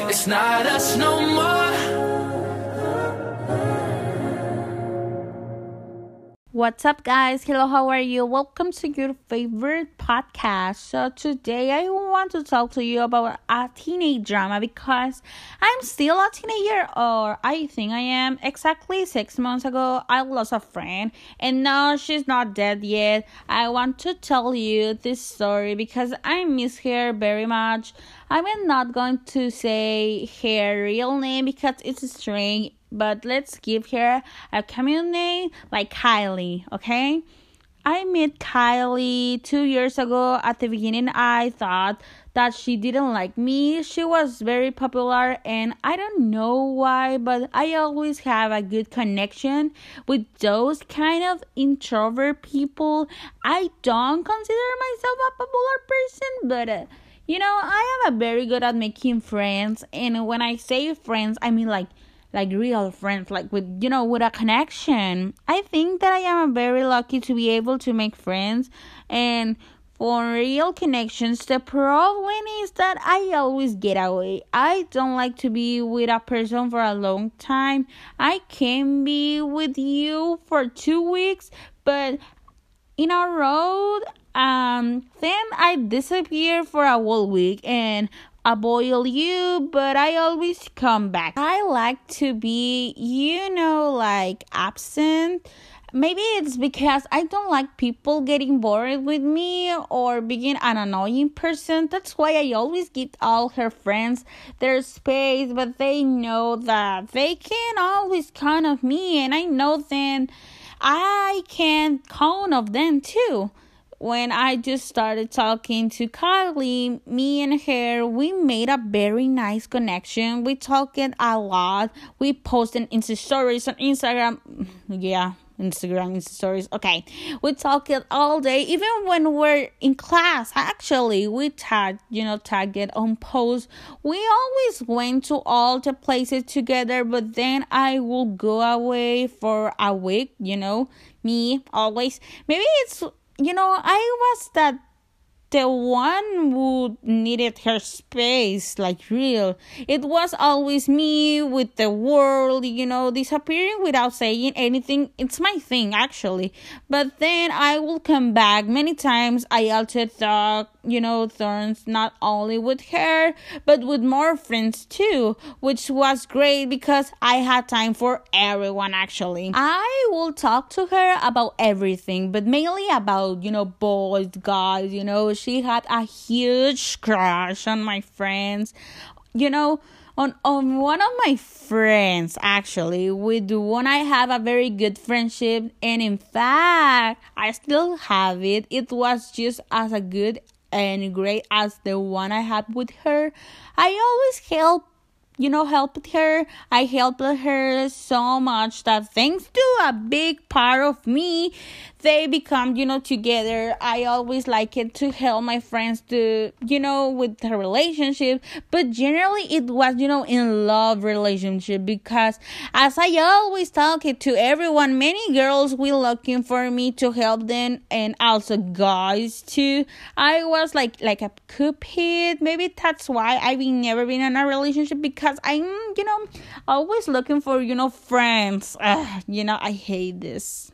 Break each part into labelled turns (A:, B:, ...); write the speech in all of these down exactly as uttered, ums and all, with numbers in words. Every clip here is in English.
A: It's not us no more.
B: What's up, guys? Hello, how are you? Welcome to your favorite podcast. So today I want to talk to you about a teenage drama because I'm still a teenager, or I think I am. Exactly six months ago, I lost a friend, and no, she's not dead yet. I want to tell you this story because I miss her very much. I'm not going to say her real name because it's strange, but let's give her a common name like Kylie, okay? I met Kylie two years ago. At the beginning, I thought that she didn't like me. She was very popular, and I don't know why, but I always have a good connection with those kind of introvert people. I don't consider myself a popular person, but uh, you know, I am a very good at making friends, and when I say friends, I mean like like real friends, like with, you know, with a connection. I think that I am very lucky to be able to make friends, and for real connections, the problem is that I always get away. I don't like to be with a person for a long time. I can be with you for two weeks, but in a road, um, then I disappear for a whole week and avoid you, but I always come back. I like to be, you know, like absent. Maybe it's because I don't like people getting bored with me or being an annoying person. That's why I always give all her friends their space, but they know that they can always count on me, and I know then I can count on them too. When I just started talking to Kylie, me and her, we made a very nice connection. We talked a lot. We posted Insta stories on Instagram. Yeah, Instagram Insta stories. Okay, we talked all day, even when we're in class. Actually, we tagged, you know, tagged it on posts. We always went to all the places together, but then I will go away for a week. You know, me always. Maybe it's, you know, I was that the one who needed her space, like real. It was always me with the world, you know, disappearing without saying anything. It's my thing, actually. But then I will come back many times. I also talk, you know, turns not only with her, but with more friends too, which was great because I had time for everyone, actually. I will talk to her about everything, but mainly about, you know, boys, guys, you know. She had a huge crush on my friends, you know, on, on one of my friends, actually. With the one I have a very good friendship, and in fact, I still have it. It was just as a good and great as the one I had with her. I always help You know, helped her. I helped her so much that thanks to a big part of me, they become, you know, together. I always like it to help my friends to, you know, with her relationship. But generally, it was, you know, in love relationship, because as I always talk it to everyone, many girls will looking for me to help them, and also guys too. I was like like a cupid. Maybe that's why I've been never been in a relationship, because I'm, you know, always looking for, you know, friends. Ugh, you know, I hate this.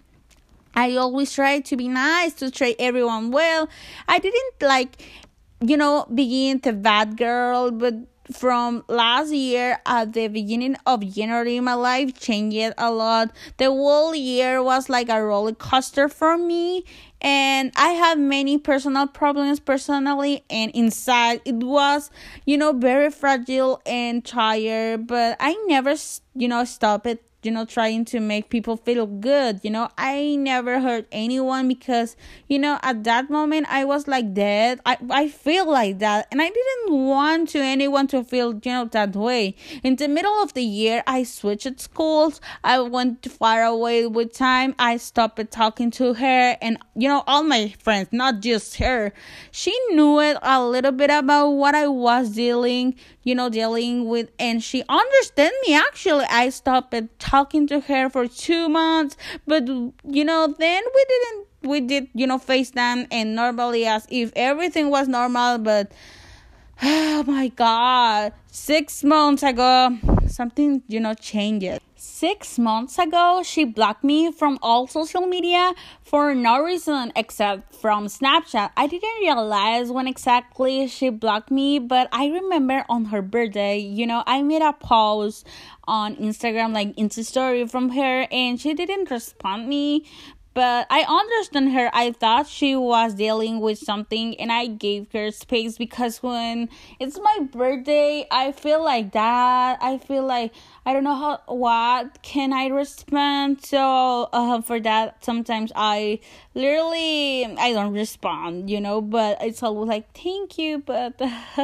B: I always try to be nice, to treat everyone well. I didn't like, you know, begin the bad girl, but from last year at the beginning of January, my life changed a lot. The whole year was like a roller coaster for me, and I had many personal problems personally and inside. It was, you know, very fragile and tired, but I never, you know, stopped it, you know, trying to make people feel good. You know, I never hurt anyone because, you know, at that moment I was like that. I, I feel like that, and I didn't want to anyone to feel, you know, that way. In the middle of the year, I switched schools. I went far away with time. I stopped talking to her and, you know, all my friends, not just her. She knew it a little bit about what I was dealing, you know, dealing with, and she understood me. Actually, I stopped talking to her for two months, but, you know, then we didn't, we did, you know, FaceTime and normally as if everything was normal, but Oh my god. Six months ago, something, you know, changed. Six months ago, she blocked me from all social media for no reason except from Snapchat. I didn't realize when exactly she blocked me, but I remember on her birthday, you know, I made a post on Instagram, like Insta story from her, and she didn't respond me. But I understand her. I thought she was dealing with something and I gave her space because when it's my birthday, I feel like that. I feel like I don't know how what can I respond. So uh, for that, sometimes I literally I don't respond, you know. But it's always like thank you, but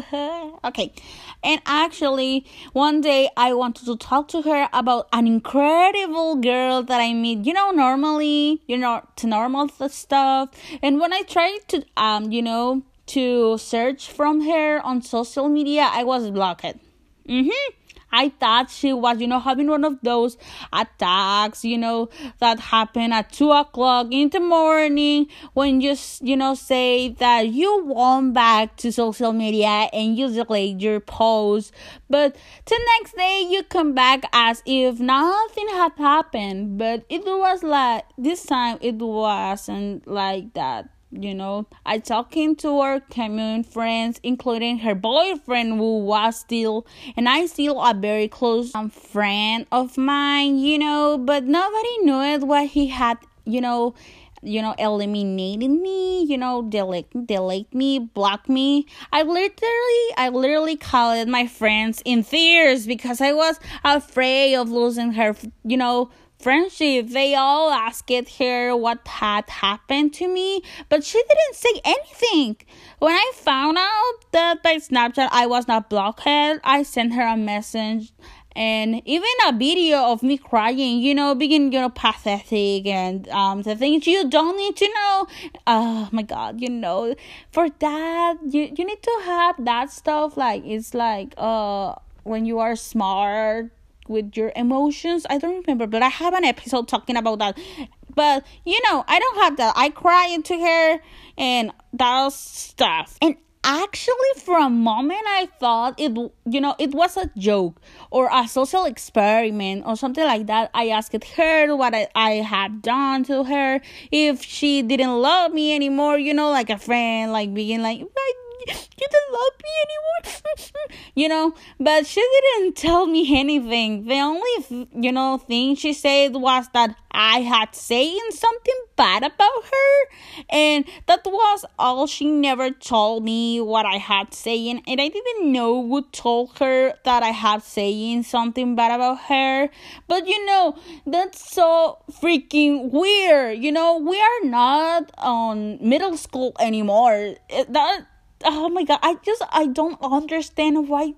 B: okay. And actually, one day I wanted to talk to her about an incredible girl that I meet. You know, normally, you know, to normal stuff. And when I tried to, um, you know, to search from her on social media, I was blocked. Mm-hmm. I thought she was, you know, having one of those attacks, you know, that happen at two o'clock in the morning when you, you know, say that you went back to social media and you delete your post. But the next day you come back as if nothing had happened. But it was like, this time it wasn't like that. You know, I talking to our common friends, including her boyfriend, who was still, and I still a very close um, friend of mine, you know, but nobody knew it what he had, you know, you know, eliminated me, you know, delete, delete me, block me. I literally, I literally called my friends in tears because I was afraid of losing her, you know, friendship. They all asked her what had happened to me, but she didn't say anything. When I found out that by Snapchat I was not blocked, I sent her a message and even a video of me crying, you know, being, you know, pathetic and um the things you don't need to know. Oh my god, you know, for that you you need to have that stuff. Like it's like uh when you are smart with your emotions. I don't remember, but I have an episode talking about that. But you know, I don't have that. I cry into her and that stuff. And actually, for a moment, I thought it, you know, it was a joke or a social experiment or something like that. I asked her what I, I had done to her, if she didn't love me anymore, you know, like a friend, like being like, you don't love me anymore, you know, but she didn't tell me anything. The only, you know, thing she said was that I had saying something bad about her, and that was all. She never told me what I had saying, and I didn't know who told her that I had saying something bad about her. But you know, that's so freaking weird. You know, we are not on middle school anymore. That Oh my god, I just I don't understand why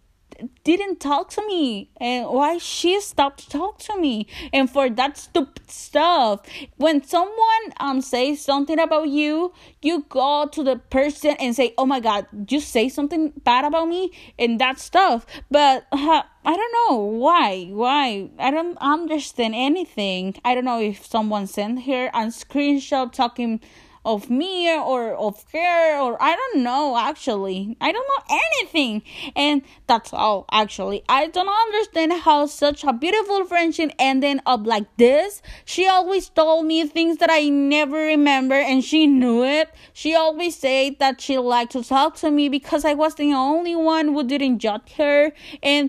B: didn't talk to me and why she stopped to talk to me. And for that stupid stuff, when someone um says something about you, you go to the person and say, oh my god, you say something bad about me and that stuff. But uh, I don't know why why I don't understand anything. I don't know if someone sent her a screenshot talking of me or of her, or I don't know. Actually, I don't know anything, and that's all. Actually, I don't understand how such a beautiful friendship ended up like this. She always told me things that I never remember, and she knew it. She always said that she liked to talk to me because I was the only one who didn't judge her, and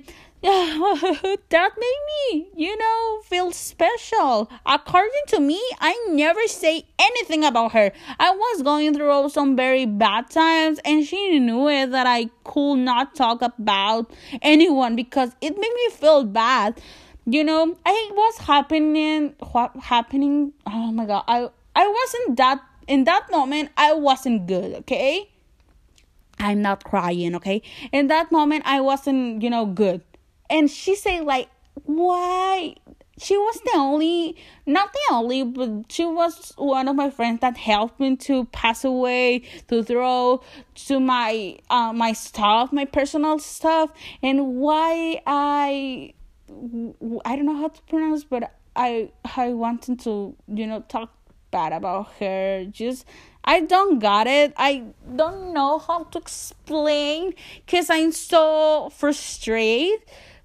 B: that made me, you know, feel special. According to me, I never say anything about her. I was going through some very bad times, and she knew it that I could not talk about anyone because it made me feel bad. You know, I was happening, what happening? Oh my god, I I wasn't that in that moment. I wasn't good. Okay, I'm not crying. Okay, in that moment, I wasn't, you know, good. And she said, like, why? She was the only, not the only, but she was one of my friends that helped me to pass away, to throw to my uh, my stuff, my personal stuff. And why I, I don't know how to pronounce, but I, I wanted to, you know, talk bad about her. Just, I don't got it. I don't know how to explain because I'm so frustrated.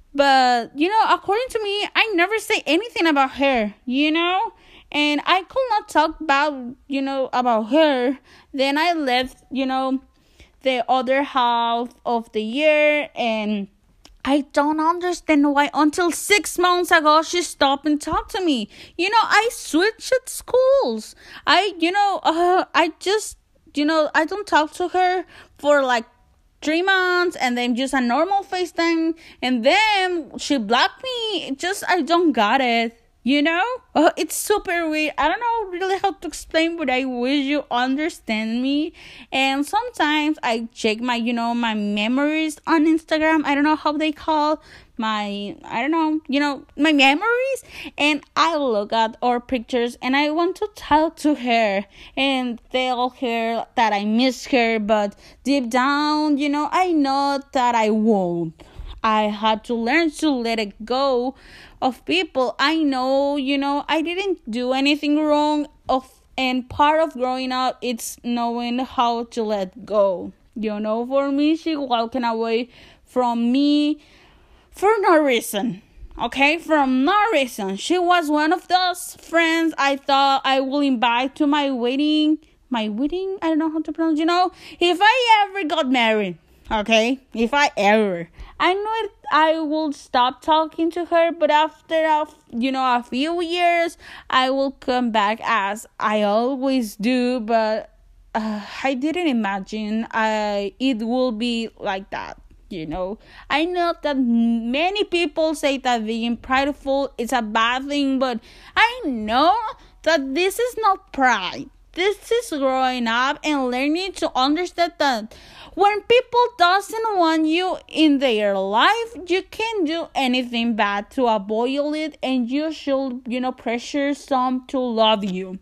B: But, you know, according to me, I never say anything about her, you know? And I could not talk about, you know, about her. Then I left, you know, the other half of the year, and I don't understand why until six months ago she stopped and talked to me. You know, I switched schools. I, you know, uh, I just, you know, I don't talk to her for like three months and then just a normal FaceTime. And then she blocked me. Just, I don't got it. You know, uh, it's super weird. I don't know really how to explain, but I wish you understand me. And sometimes I check my, you know, my memories on Instagram. I don't know how they call my, I don't know, you know, my memories. And I look at our pictures and I want to talk to her and tell her that I miss her. But deep down, you know, I know that I won't. I had to learn to let it go of people. I know, you know, I didn't do anything wrong of and part of growing up it's knowing how to let go. You know, for me, she walking away from me for no reason. Okay, from no reason. She was one of those friends I thought I will invite to my wedding. My wedding? I don't know how to pronounce, you know, if I ever got married. Okay, if I ever, I know it, I will stop talking to her, but after a, you know, a few years, I will come back as I always do. But uh, I didn't imagine I it will be like that. You know, I know that many people say that being prideful is a bad thing, but I know that this is not pride. This is growing up and learning to understand that when people doesn't want you in their life, you can't do anything bad to avoid it, and you should, you know, pressure some to love you.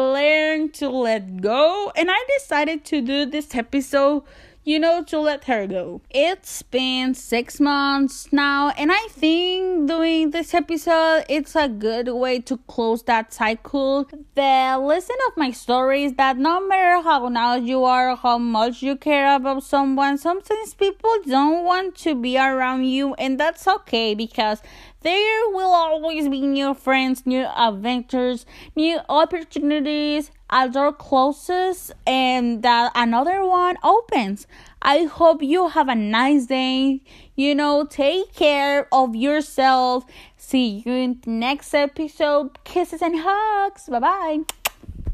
B: Learn to let go, and I decided to do this episode, you know, to let her go. It's been six months now, and I think doing this episode, it's a good way to close that cycle. The lesson of my story is that no matter how nice you are, how much you care about someone, sometimes people don't want to be around you, and that's okay because there will always be new friends, new adventures, new opportunities as door closes and that another one opens. I hope you have a nice day. You know, take care of yourself. See you in the next episode. Kisses and hugs. Bye-bye.